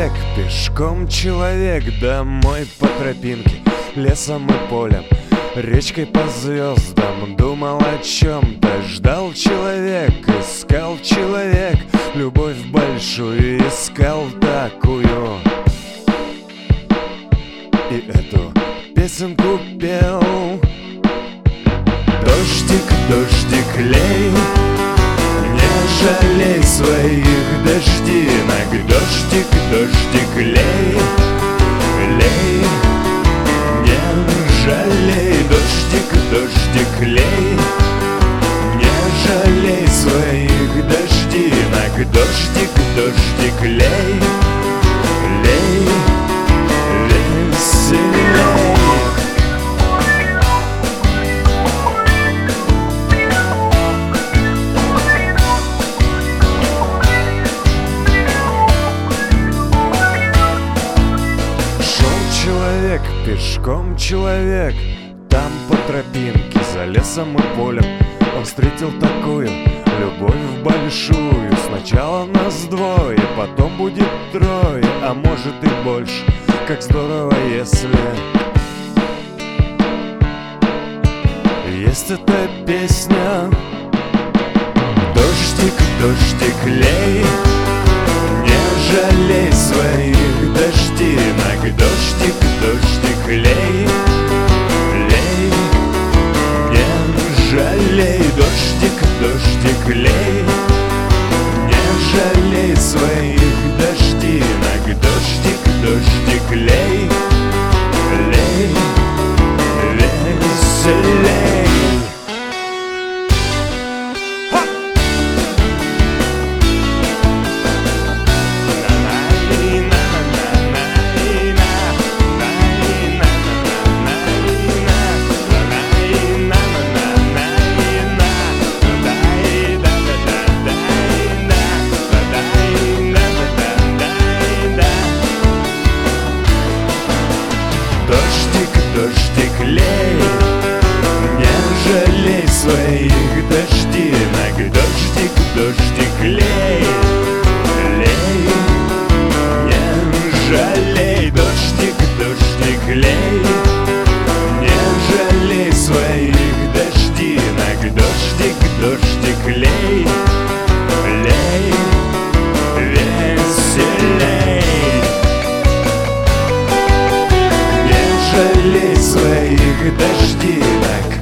человек, пешком человек, домой по тропинке, лесом и полем, речкой по звездам. Думал о чем-то, ждал человек, искал человек, любовь большую искал такую. И эту песенку пел. Дождик, дождик, лей, не жалей своих дождинок. Дождик, дождик, лей, лей, не жалей. Дождик, дождик, лей, не жалей своих дождинок. Дождик, дождик, лей, лей, веселей. Человек, пешком человек, там по тропинке, за лесом и полем он встретил такую любовь большую. Сначала нас двое, потом будет трое, а может и больше. Как здорово, если есть эта песня. Дождик, дождик, лей, не жалей своих дождинок. Дождик, дождик, лей, лей, не жалей. Дождик, дождик, лей, не жалей своих дождинок. Дождик, дождик, лей, лей, веселей. Дождик, лей, не жалей своих дождинок. Дождик, дождик, лей, лей, не жалей. Дождик, дождик, лей, не жалей своих дождинок. Дождик, дождик, лей, лей, веселей. Не жалей своих дождинок.